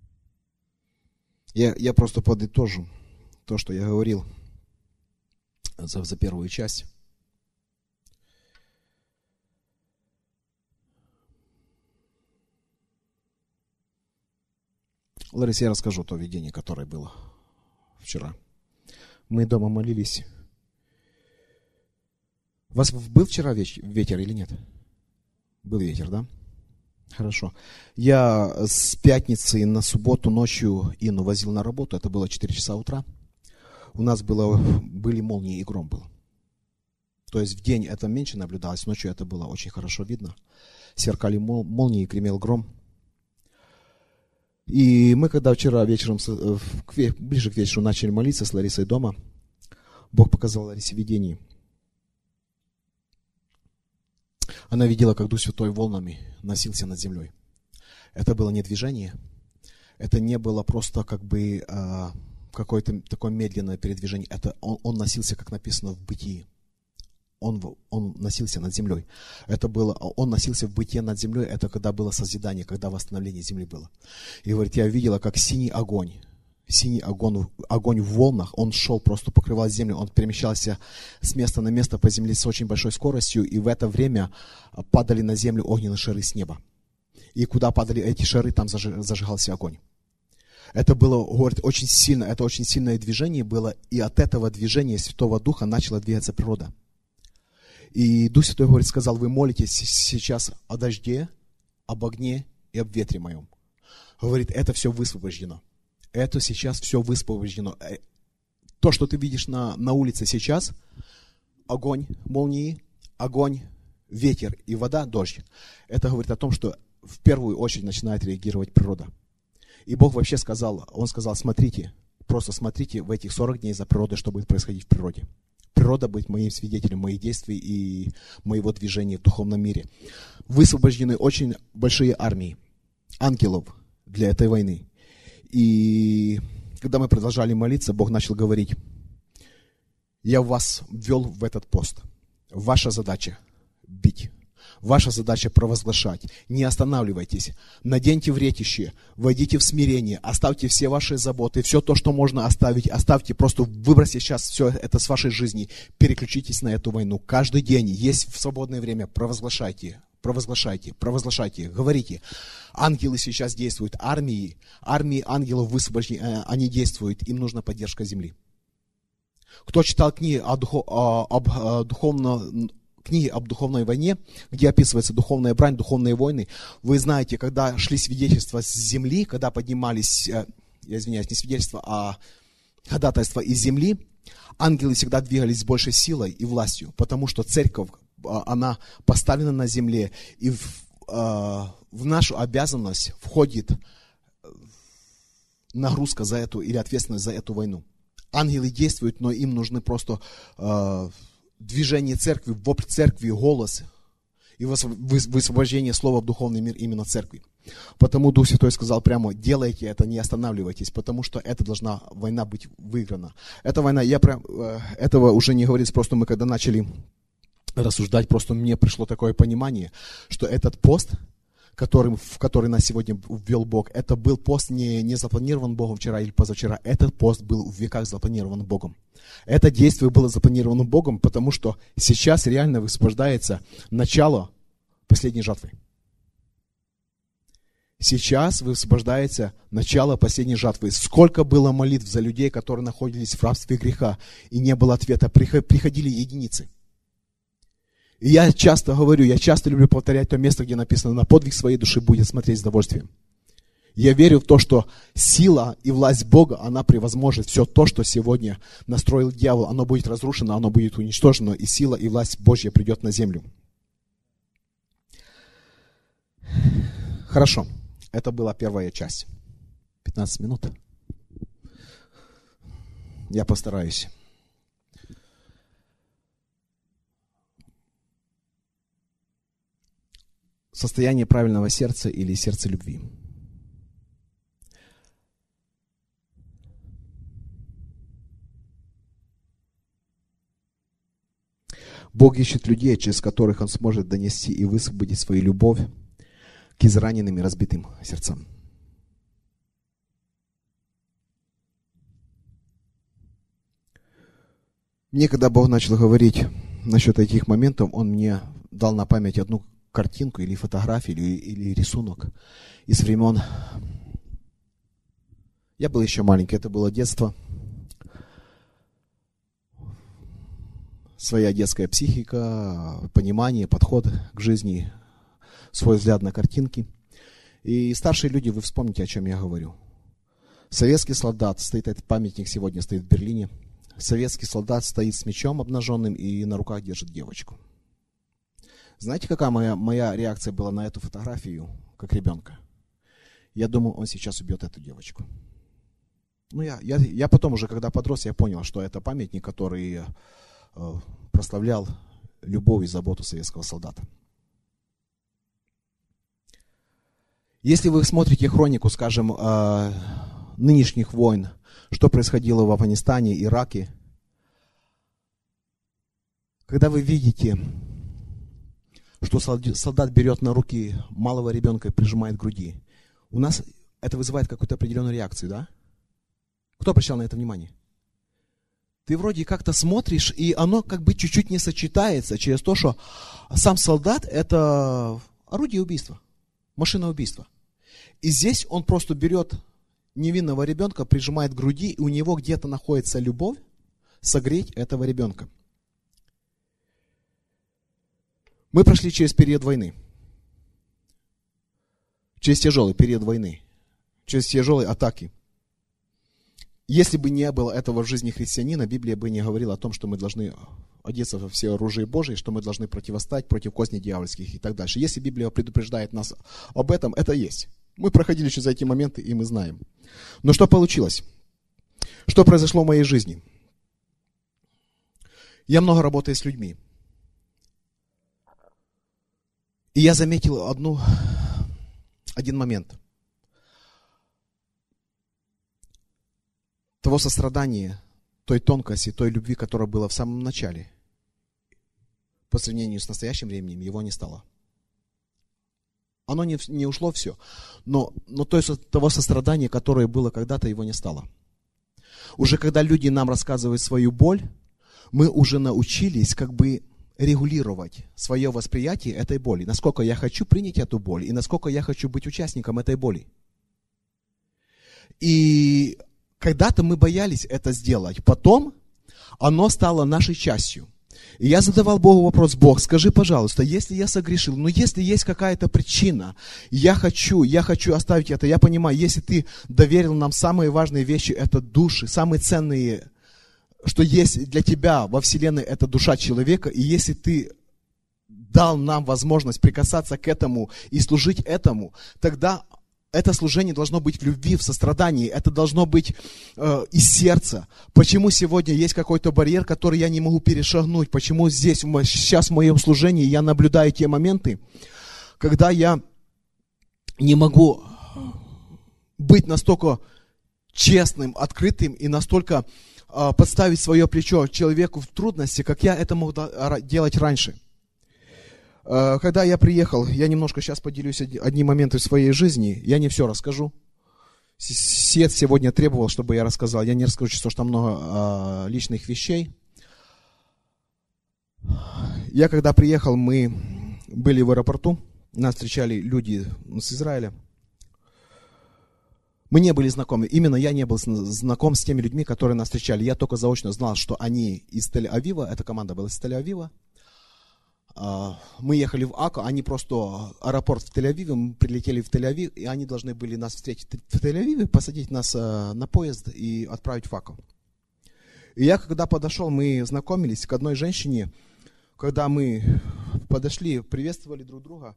Я, я просто подытожу то, что я говорил. за, за первую часть. Лариса, я расскажу то видение, которое было вчера. Мы дома молились. У вас был вчера веч- ветер или нет? Был ветер, да? Хорошо. Я с пятницы на субботу ночью Инну возил на работу. Это было четыре часа утра. У нас было, были молнии и гром был. То есть в день это меньше наблюдалось, ночью это было очень хорошо видно. Сверкали мол, молнии, гремел гром. И мы, когда вчера вечером, ближе к вечеру, начали молиться с Ларисой дома, Бог показал Ларисе видение. Она видела, как Дух Святой волнами носился над землей. Это было не движение, это не было просто как бы а, какое-то такое медленное передвижение. Это он, он носился, как написано в Бытии. Он, он носился над землей. Это было, он носился в бытие над землей, это когда было созидание, когда восстановление земли было. И говорит, я видела, как синий огонь, синий огонь, огонь в волнах, он шел, просто покрывал землю, он перемещался с места на место по земле с очень большой скоростью, и в это время падали на землю огненные шары с неба. И куда падали эти шары, там зажигался огонь. Это было, говорит, очень сильно, это очень сильное движение было, и от этого движения Святого Духа начала двигаться природа. И Дух Святой, говорит, сказал, вы молитесь сейчас о дожде, об огне и об ветре моем. Говорит, это все высвобождено. Это сейчас все высвобождено. То, что ты видишь на, на улице сейчас, огонь, молнии, огонь, ветер и вода, дождь, это говорит о том, что в первую очередь начинает реагировать природа. И Бог вообще сказал, Он сказал, смотрите, просто смотрите в этих сорок дней за природой, что будет происходить в природе. Природа будет моим свидетелем моих действий и моего движения в духовном мире. Высвобождены очень большие армии ангелов для этой войны. И когда мы продолжали молиться, Бог начал говорить, я вас ввел в этот пост. Ваша задача бить. Ваша задача провозглашать. Не останавливайтесь. Наденьте вретище, войдите в смирение, оставьте все ваши заботы, все то, что можно оставить, оставьте, просто выбросьте сейчас все это с вашей жизни, переключитесь на эту войну. Каждый день есть в свободное время, провозглашайте, провозглашайте, провозглашайте, говорите. Ангелы сейчас действуют, армии, армии ангелов высвобождены, они действуют, им нужна поддержка земли. Кто читал книги о, духов, об, об духовно книги об духовной войне, где описывается духовная брань, духовные войны, вы знаете, когда шли свидетельства с земли, когда поднимались, я извиняюсь, не свидетельства, а ходатайства из земли, ангелы всегда двигались с большей силой и властью, потому что церковь, она поставлена на земле, и в, в нашу обязанность входит нагрузка за эту или ответственность за эту войну. Ангелы действуют, но им нужны просто движение церкви, вопль церкви, голос и высвобождение слова в духовный мир именно церкви. Потому Дух Святой сказал прямо, делайте это, не останавливайтесь, потому что это должна война быть выиграна. Эта война, я прям, этого уже не говорится, просто мы когда начали рассуждать, просто мне пришло такое понимание, что этот пост, который, в который нас сегодня ввел Бог, это был пост не, не запланирован Богом вчера или позавчера, этот пост был в веках запланирован Богом. Это действие было запланировано Богом, потому что сейчас реально высвобождается начало последней жатвы. Сейчас высвобождается начало последней жатвы. Сколько было молитв за людей, которые находились в рабстве греха, и не было ответа, приходили единицы. И я часто говорю, я часто люблю повторять то место, где написано, на подвиг своей души будет смотреть с удовольствием. Я верю в то, что сила и власть Бога, она превозможет все то, что сегодня настроил дьявол. Оно будет разрушено, оно будет уничтожено, и сила и власть Божья придет на землю. Хорошо, это была первая часть. пятнадцать минут. Я постараюсь. Состояние правильного сердца или сердца любви. Бог ищет людей, через которых Он сможет донести и высвободить свою любовь к израненным и разбитым сердцам. Мне, когда Бог начал говорить насчет этих моментов, Он мне дал на память одну картинку или фотографию, или, или рисунок из времен. Я был еще маленький, это было детство. Своя детская психика, понимание, подход к жизни, свой взгляд на картинки. И старшие люди, вы вспомните, о чем я говорю. Советский солдат, стоит этот памятник, сегодня стоит в Берлине. Советский солдат стоит с мечом обнаженным и на руках держит девочку. Знаете, какая моя, моя реакция была на эту фотографию, как ребенка? Я думал, он сейчас убьет эту девочку. Ну, я, я, я потом уже, когда подрос, я понял, что это памятник, который э, прославлял любовь и заботу советского солдата. Если вы смотрите хронику, скажем, э, нынешних войн, что происходило в Афганистане, Ираке, когда вы видите, что солдат берет на руки малого ребенка и прижимает к груди, у нас это вызывает какую-то определенную реакцию, да? Кто обращал на это внимание? Ты вроде как-то смотришь, и оно как бы чуть-чуть не сочетается через то, что сам солдат – это орудие убийства, машина убийства. И здесь он просто берет невинного ребенка, прижимает к груди, и у него где-то находится любовь согреть этого ребенка. Мы прошли через период войны, через тяжелый период войны, через тяжелые атаки. Если бы не было этого в жизни христианина, Библия бы не говорила о том, что мы должны одеться во все оружие Божие, что мы должны противостать против козней дьявольских и так дальше. Если Библия предупреждает нас об этом, это есть. Мы проходили через эти моменты, и мы знаем. Но что получилось? Что произошло в моей жизни? Я много работаю с людьми. И я заметил одну, один момент. Того сострадания, той тонкости, той любви, которая была в самом начале, по сравнению с настоящим временем, его не стало. Оно не, не ушло все, но, но той, того сострадания, которое было когда-то, его не стало. Уже когда люди нам рассказывают свою боль, мы уже научились как бы регулировать свое восприятие этой боли. Насколько я хочу принять эту боль, и насколько я хочу быть участником этой боли. И когда-то мы боялись это сделать, потом оно стало нашей частью. И я задавал Богу вопрос: Бог, скажи, пожалуйста, если я согрешил, ну если есть какая-то причина, я хочу, я хочу оставить это, я понимаю, если ты доверил нам самые важные вещи, это души, самые ценные, что есть для тебя во вселенной, это душа человека, и если ты дал нам возможность прикасаться к этому и служить этому, тогда это служение должно быть в любви, в сострадании, это должно быть э, из сердца. Почему сегодня есть какой-то барьер, который я не могу перешагнуть? Почему здесь, сейчас в моем служении я наблюдаю те моменты, когда я не могу быть настолько честным, открытым и настолько э, подставить свое плечо человеку в трудности, как я это мог делать раньше. Когда я приехал, я немножко сейчас поделюсь одним моментом своей жизни, я не все расскажу. Сет сегодня требовал, чтобы я рассказал, я не расскажу, потому что там много а, личных вещей. Я когда приехал, мы были в аэропорту, нас встречали люди с Израиля. Мы не были знакомы, именно я не был знаком с теми людьми, которые нас встречали. Я только заочно знал, что они из Тель-Авива, эта команда была из Тель-Авива. Мы ехали в Аку, они просто, аэропорт в Тель-Авиве, мы прилетели в Тель-Авив, и они должны были нас встретить в Тель-Авиве, посадить нас на поезд и отправить в Аку. И я, когда подошел, мы знакомились к одной женщине, когда мы подошли, приветствовали друг друга,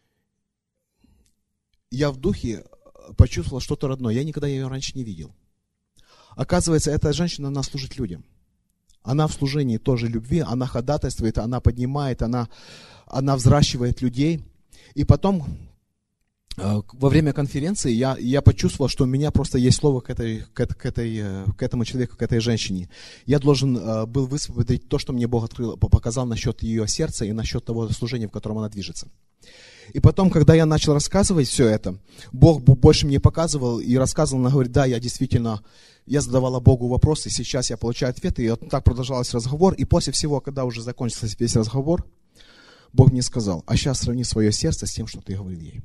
я в духе почувствовал что-то родное, я никогда ее раньше не видел. Оказывается, эта женщина, она служит людям. Она в служении тоже любви, она ходатайствует, она поднимает, она, она взращивает людей. И потом, э, во время конференции, я, я почувствовал, что у меня просто есть слово к, этой, к, к, этой, к этому человеку, к этой женщине. Я должен э, был высвободить то, что мне Бог открыл, показал насчет ее сердца и насчет того служения, в котором она движется. И потом, когда я начал рассказывать все это, Бог больше мне показывал и рассказывал, она говорит: да, я действительно я задавала Богу вопросы, сейчас я получаю ответы, и вот так продолжался разговор, и после всего, когда уже закончился весь разговор, Бог мне сказал: а сейчас сравни свое сердце с тем, что ты говорил ей.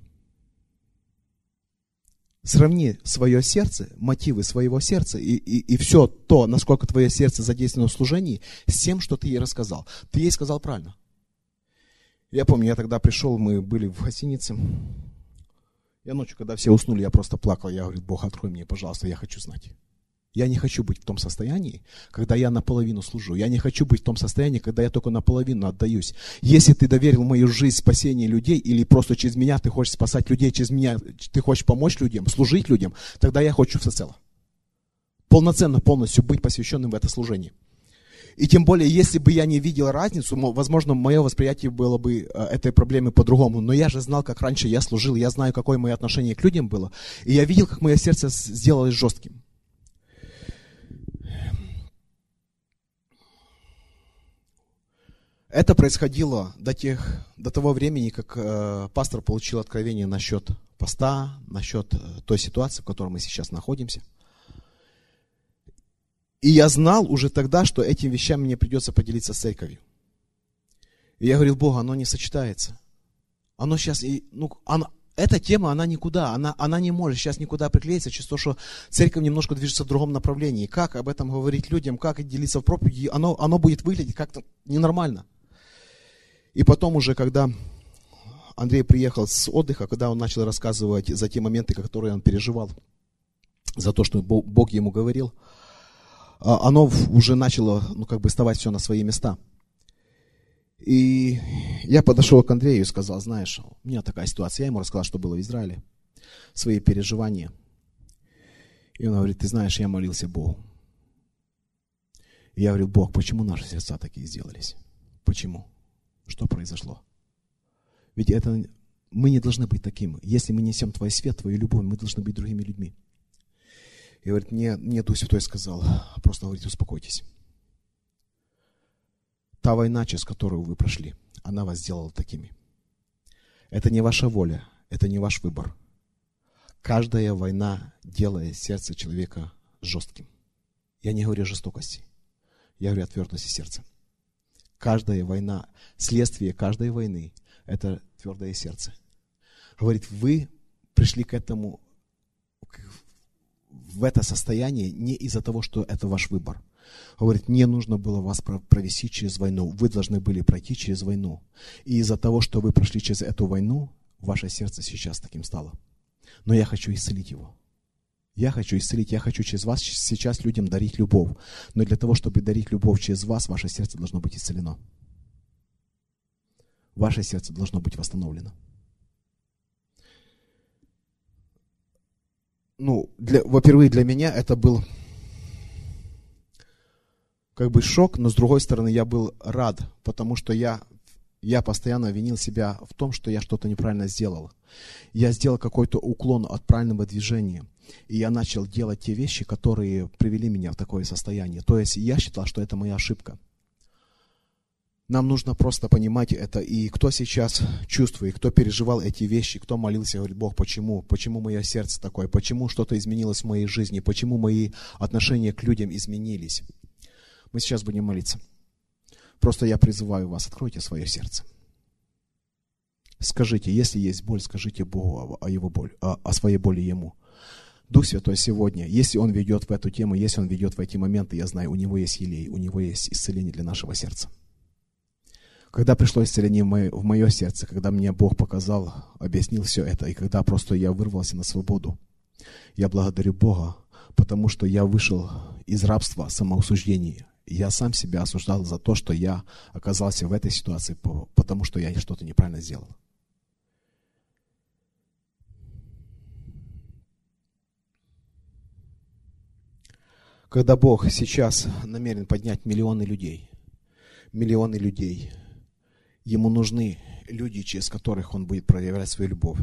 Сравни свое сердце, мотивы своего сердца и, и, и все то, насколько твое сердце задействовано в служении, с тем, что ты ей рассказал. Ты ей сказал правильно. Я помню, я тогда пришел, мы были в гостинице. Я ночью, когда все уснули, я просто плакал. Я говорю: Бог, открой мне, пожалуйста, я хочу знать. Я не хочу быть в том состоянии, когда я наполовину служу. Я не хочу быть в том состоянии, когда я только наполовину отдаюсь. Если ты доверил мою жизнь спасению людей, или просто через меня ты хочешь спасать людей, через меня ты хочешь помочь людям, служить людям, тогда я хочу всецело. Полноценно, полностью быть посвященным в это служение. И тем более, если бы я не видел разницу, возможно, мое восприятие было бы этой проблемы по-другому. Но я же знал, как раньше я служил, я знаю, какое мое отношение к людям было. И я видел, как мое сердце сделалось жестким. Это происходило до, тех, до того времени, как э, пастор получил откровение насчет поста, насчет э, той ситуации, в которой мы сейчас находимся. И я знал уже тогда, что этими вещами мне придется поделиться с церковью. И я говорил: Бог, оно не сочетается. Оно сейчас, ну, оно, эта тема, она никуда, она, она не может сейчас никуда приклеиться, через то, что церковь немножко движется в другом направлении. Как об этом говорить людям, как делиться в проповеди, оно, оно будет выглядеть как-то ненормально. И потом уже, когда Андрей приехал с отдыха, когда он начал рассказывать за те моменты, которые он переживал, за то, что Бог ему говорил, оно уже начало, ну, как бы вставать все на свои места. И я подошел к Андрею и сказал: знаешь, у меня такая ситуация. Я ему рассказал, что было в Израиле, свои переживания. И он говорит: ты знаешь, я молился Богу. И я говорю: Бог, почему наши сердца такие сделались? Почему? Что произошло? Ведь это мы не должны быть таким. Если мы несем Твой свет, Твою любовь, мы должны быть другими людьми. И говорит, мне, мне Дух Святой сказал, просто говорит: успокойтесь. Та война, через которую вы прошли, она вас сделала такими. Это не ваша воля, это не ваш выбор. Каждая война делает сердце человека жестким. Я не говорю о жестокости, я говорю о твердости сердца. Каждая война, следствие каждой войны – это твердое сердце. Говорит, вы пришли к этому, в это состояние не из-за того, что это ваш выбор. Говорит, мне нужно было вас провести через войну. Вы должны были пройти через войну. И из-за того, что вы прошли через эту войну, ваше сердце сейчас таким стало. Но я хочу исцелить его. Я хочу исцелить, я хочу через вас сейчас людям дарить любовь. Но для того, чтобы дарить любовь через вас, ваше сердце должно быть исцелено. Ваше сердце должно быть восстановлено. Ну, для, во-первых, для меня это был как бы шок, но с другой стороны я был рад, потому что я, я постоянно винил себя в том, что я что-то неправильно сделал. Я сделал какой-то уклон от правильного движения. И я начал делать те вещи, которые привели меня в такое состояние. То есть я считал, что это моя ошибка. Нам нужно просто понимать это. И кто сейчас чувствует, кто переживал эти вещи, кто молился, говорит, Бог, почему? Почему мое сердце такое? Почему что-то изменилось в моей жизни? Почему мои отношения к людям изменились? Мы сейчас будем молиться. Просто я призываю вас, откройте свое сердце. Скажите, если есть боль, скажите Богу о его боли, о, о своей боли Ему. Дух Святой сегодня, если Он ведет в эту тему, если Он ведет в эти моменты, я знаю, у Него есть елей, у Него есть исцеление для нашего сердца. Когда пришло исцеление в мое, в мое сердце, когда мне Бог показал, объяснил все это, и когда просто я вырвался на свободу, я благодарю Бога, потому что я вышел из рабства самоосуждения. Я сам себя осуждал за то, что я оказался в этой ситуации, потому что я что-то неправильно сделал. Когда Бог сейчас намерен поднять миллионы людей, миллионы людей, Ему нужны люди, через которых Он будет проявлять свою любовь.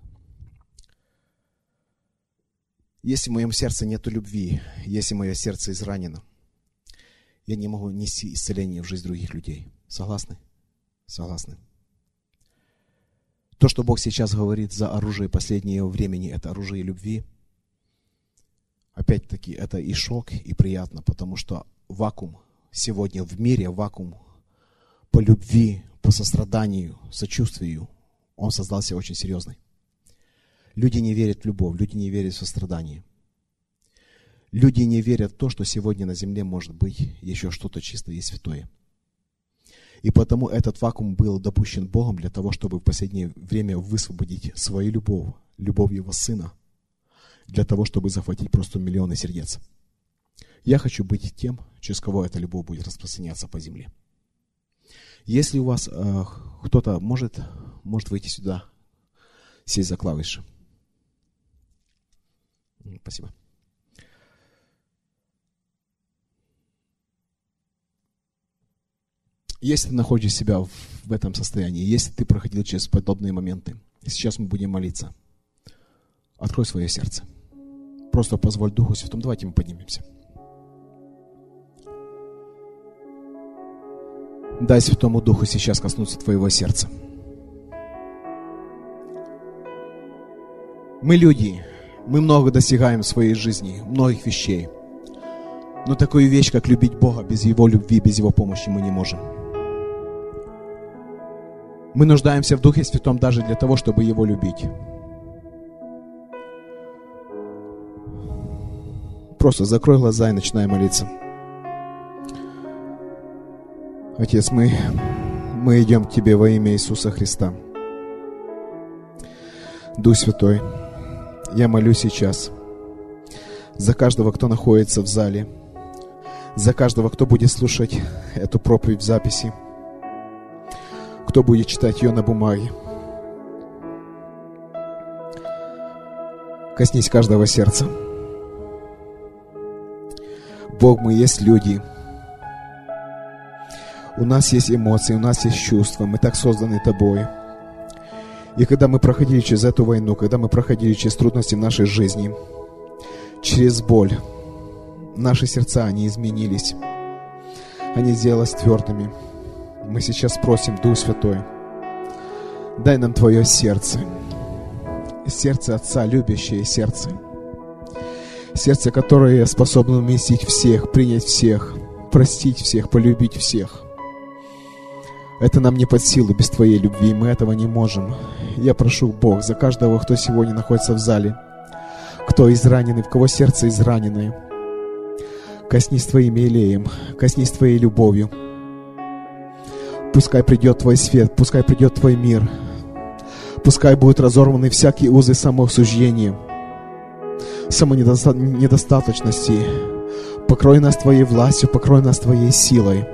Если в моем сердце нет любви, если мое сердце изранено, я не могу нести исцеление в жизнь других людей. Согласны? Согласны. То, что Бог сейчас говорит за оружие последнего времени, это оружие любви. Опять-таки, это и шок, и приятно, потому что вакуум сегодня в мире, вакуум по любви, по состраданию, сочувствию, он создался очень серьезный. Люди не верят в любовь, люди не верят в сострадание. Люди не верят в то, что сегодня на земле может быть еще что-то чистое и святое. И потому этот вакуум был допущен Богом для того, чтобы в последнее время высвободить свою любовь, любовь Его Сына, для того, чтобы захватить просто миллионы сердец. Я хочу быть тем, через кого эта любовь будет распространяться по земле. Если у вас э, кто-то может, может выйти сюда, сесть за клавиши. Спасибо. Если ты находишь себя в, в этом состоянии, если ты проходил через подобные моменты, сейчас мы будем молиться. Открой свое сердце. Просто позволь Духу Святому. Давайте мы поднимемся. Дай Святому Духу сейчас коснуться твоего сердца. Мы люди, мы много достигаем в своей жизни, многих вещей. Но такую вещь, как любить Бога, без Его любви, без Его помощи мы не можем. Мы нуждаемся в Духе Святом даже для того, чтобы Его любить. Просто закрой глаза и начинай молиться. Отец, мы, мы идем к Тебе во имя Иисуса Христа. Дух Святой, я молюсь сейчас за каждого, кто находится в зале, за каждого, кто будет слушать эту проповедь в записи, кто будет читать ее на бумаге. Коснись каждого сердца. Бог, мы есть люди. У нас есть эмоции, у нас есть чувства. Мы так созданы Тобой. И когда мы проходили через эту войну, когда мы проходили через трудности в нашей жизни, через боль, наши сердца, они изменились. Они сделались твердыми. Мы сейчас просим, Дух Святой, дай нам Твое сердце. Сердце Отца, любящее сердце. Сердце, которое способно вместить всех, принять всех, простить всех, полюбить всех. Это нам не под силу без Твоей любви, мы этого не можем. Я прошу, Бог, за каждого, кто сегодня находится в зале, кто израненный, в кого сердце израненное, коснись Твоим елеем, коснись Твоей любовью. Пускай придет Твой свет, пускай придет Твой мир, пускай будут разорваны всякие узы самоосуждения, самонедостаточности. Покрой нас Твоей властью, покрой нас Твоей силой.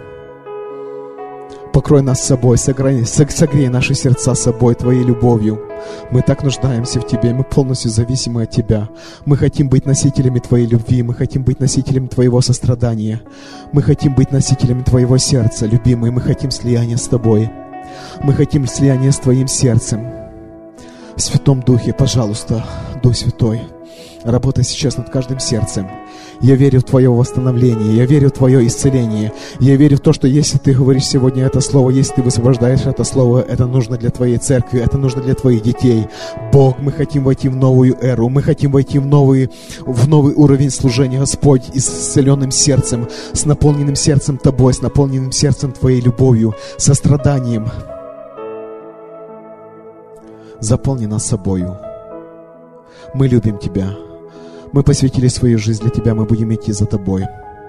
Покрой нас собой, согрей, согрей наши сердца собой, Твоей любовью. Мы так нуждаемся в Тебе, мы полностью зависимы от Тебя. Мы хотим быть носителями Твоей любви, мы хотим быть носителями Твоего сострадания. Мы хотим быть носителями Твоего сердца, любимый, мы хотим слияния с Тобой. Мы хотим слияния с Твоим сердцем. В Святом Духе, пожалуйста, Дух Святой, работай сейчас над каждым сердцем. Я верю в Твое восстановление, я верю в Твое исцеление. Я верю в то, что если Ты говоришь сегодня это слово, если Ты высвобождаешь это слово, это нужно для Твоей церкви, это нужно для Твоих детей. Бог, мы хотим войти в новую эру, мы хотим войти в новый, в новый уровень служения, Господь, и с исцеленным сердцем, с наполненным сердцем Тобой, с наполненным сердцем Твоей любовью, состраданием. Заполни нас собою. Мы любим Тебя. Мы посвятили свою жизнь для Тебя, мы будем идти за Тобой.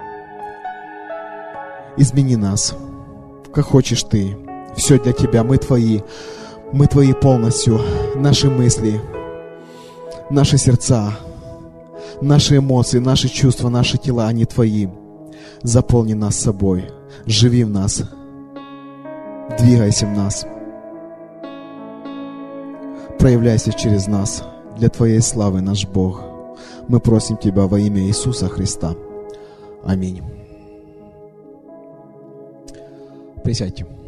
Измени нас, как хочешь Ты. Все для Тебя, мы Твои. Мы Твои полностью. Наши мысли, наши сердца, наши эмоции, наши чувства, наши тела, они Твои. Заполни нас собой. Живи в нас. Двигайся в нас. Проявляйся через нас. Для Твоей славы, наш Бог. Мы просим Тебя во имя Иисуса Христа. Аминь. Присядьте.